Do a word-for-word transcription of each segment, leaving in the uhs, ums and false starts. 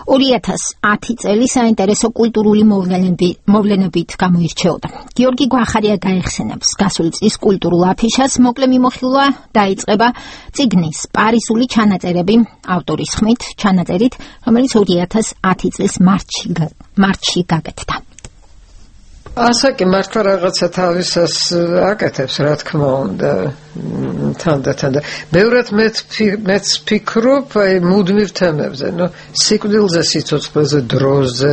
ორი ათას ათი წელი საინტერესო კულტურული მოვლენებით გამოირჩეოდა. გიორგი გვახარია გაეხსენებს გასული წლის კულტურულ აფიშას, მოკლე მიმოხილვა დაიწყება წიგნის პარიზული ჩანაწერები ავტორის ხმით ჩანაწერით, რომელიც ორი ათას ათი წლის მარტში მარტში გაკეთდა. ასაკი მართლა რაღაცა თავისას აკეთებს, რა თქმა უნდა, თანდათან და ბევრად მეც ფიქრობ აი მუდმივ თემებზე, ნუ სიკვდილზე, სიცოცხლეზე, დროზე,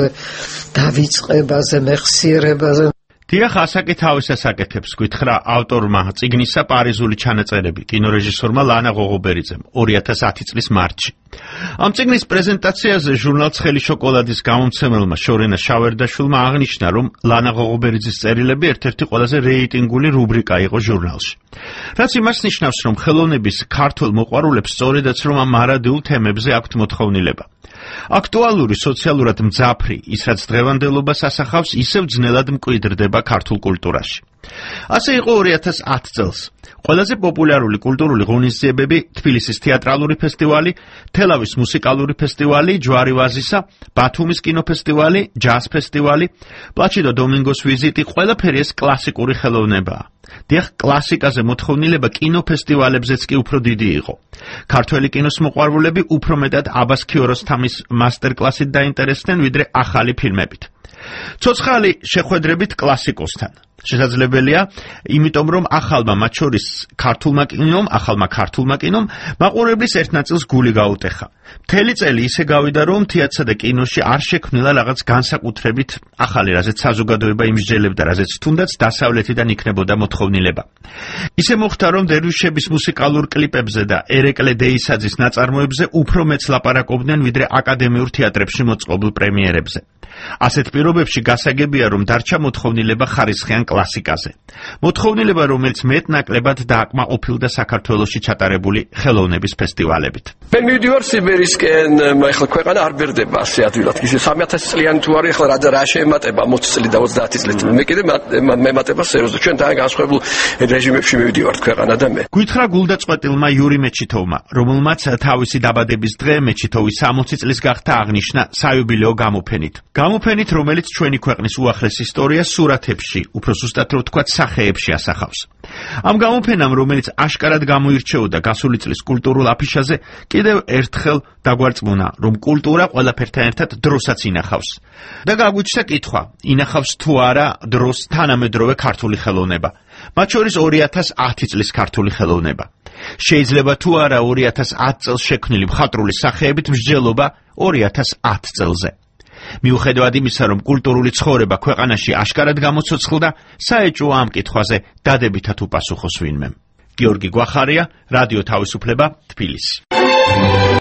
დავიწყებაზე, მეხსიერებაზე. დიახ, ასაკი თავისას აკეთებს, გითხრა ავტორმა წიგნისა პარიზული ჩანაწერები კინორეჟისორმა ლანა ღოღობერიძემ ორი ათას ათი წლის მარტში. ამ წიგნის პრეზენტაციაზე ჟურნალ ცხელი შოკოლადის გამომცემელმა შორენა შავერდაშვილმა აღნიშნა, რომ ლანა ღოღობერიძის წერილები ერთ-ერთი ყველაზე რეიტინგული რუბრიკა იყო ჟურნალში. რაც იმას ნიშნავს, რომ ხელოვნების ქართველ მოყვარულებს სწორედაც რომ ამ მარადიულ თემებზე აქვთ მოთხოვნილება. აქტუალური, სოციალურად მძაფრი, ის რაც დღევანდელობას ასახავს, ისევ ძნელად მკვიდრდება ქართულ კულტურაში. ასე იყო ორი ათას ათი წელს. ყველაზე პოპულარული კულტურული ღონისძიებები თბილისის თეატრალური ფესტივალი, თელავის მუსიკალური ფესტივალი, ჯვარი ვაზისა, ბათუმის კინოფესტივალი, ჯაზ ფესტივალი, პლაჩიდო დომინგოს ვიზიტი, ყველაფერი ეს კლასიკური ხელოვნებაა. დიახ, კლასიკაზე მოთხოვნილება კინოფესტივალებზეც კი უფრო დიდი იყო. ქართველი კინოს მოყვარულები უფრო მეტად აბას ქიოროსთამის მასტერკლასით დაინტერესდნენ, ვიდრე ახალი ფილმებით. ცოცხალი შეხვედრებით კლასიკოსთან. შესაძლებელია, იმიტომ რომ ახალმა მათ შორის ქართულმა კინომ, ახალმა ქართულმა კინომ მაყურებლის ერთ ნაწილს გული გაუტეხა. მთელი წელი ისე გავიდა, რომ თეატრსა და კინოში არ შექმნილა რაღაც განსაკუთრებით ახალი, რაზეც საზოგადოება იმსჯელებდა, რაზეც თუნდაც დასავლეთიდან იქნებოდა მოთხოვნილება. ისე მოხდა, რომ დერვიშების მუსიკალურ კლიპებზე და ერეკლე დეისაძის ნაწარმოებზე უფრო მეც ლაპარაკობდნენ, ვიდრე აკადემიურ თეატრებში მოწყობილ პრემიერებზე. ასეთ პირობებში გასაგებია, რომ დარჩა მოთხოვნილება ხარისხიან კლასიკაზე. მოთხოვნილება, რომელიც მეტნაკლებად დააკმაყოფილდა საქართველოში ჩატარებული ხელოვნების ფესტივალებით. მე მივდივარ სიბერისკენ, ახლა ქვეყანა არ ბერდება ასე ადვილად. ისე სამი ათას წლიანი თუ არის, ახლა რა რა შეემატება ოცი წელი და ოცდაათი წელი. მე კიდე მემატება სერიოზულად. ჩვენ თან განსხვავებულ რეჟიმებში მივდივართ ქვეყანა და მე. გითხრა გულდაწყვეტილმა იური მეჩითოვმა, რომელმაც თავისი დაბადების დღე მეჩითოვის სამოცი წლის გახდა აღნიშნა საიუბილეო გამოფენით. გამოფენით, რომელიც ჩვენი ქვეყნის უახლეს ისტორიას სურათებში, უფრო ზუსტად რო ვთქვათ, სახეებში ასახავს. ამ გამოფენამ, რომელიც აშკარად გამოირჩეოდა გასული წლის კულტურულ აფიშაზე, კიდევ ერთხელ დაგვარწმუნა, რომ კულტურა ყველაფერთან ერთად დროსაც ინახავს. და გაგვიჩნდა კითხვა, ინახავს თუ არა დროს თანამედროვე ქართული ხელოვნება, მათ შორის ორი ათას ათი წლის ქართული ხელოვნება. შეიძლება თუ არა ორი ათას ათი წელს შექმნილი მხატვრული სახეებით მსჯელობა ორი ათას ათი წელზე. მიუხედავად იმისა, რომ კულტურული ცხოვრება ქვეყანაში აშკარად გამოცოცხლდა, საეჭვოა ამ კითხვაზე დადებითად უპასუხოს ვინმემ. გიორგი გვახარია, რადიო თავისუფლება, თბილისი.